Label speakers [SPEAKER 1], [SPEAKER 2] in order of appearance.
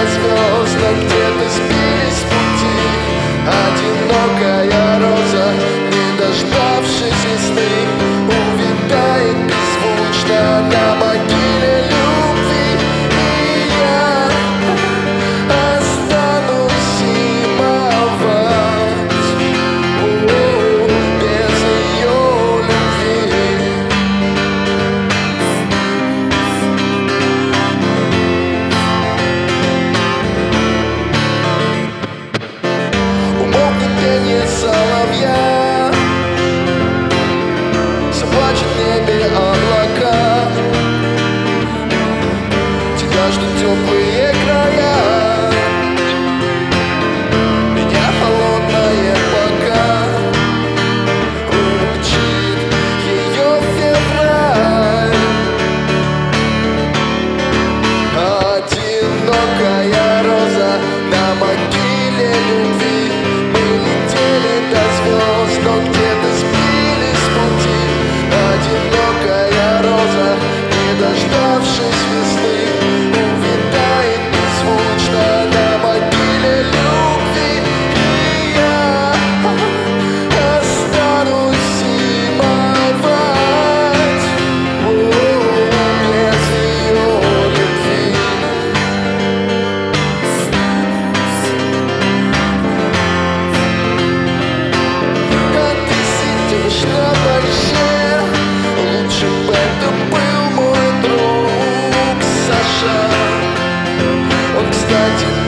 [SPEAKER 1] до звезд, но где-то сбились с пути. Одинокая роза, не дождавшись весны, увядает беззвучно на могиле любви. И я останусь зимовать без ее любви. Умолкнет пение соловья, заплачет в небе облака, тебя ждут теплые края. Меня холодное пока учит ее февраль. Одинокая роза на могиле любви. Мы летели до звезд, но где-то сбились с пути. Одинокая роза, не дождавшись весны, увядает беззвучно на могиле любви. И я останусь зимовать без ее любви. Как ты сидишь на борще, лучше бы это был мой друг Саша. Он, кстати,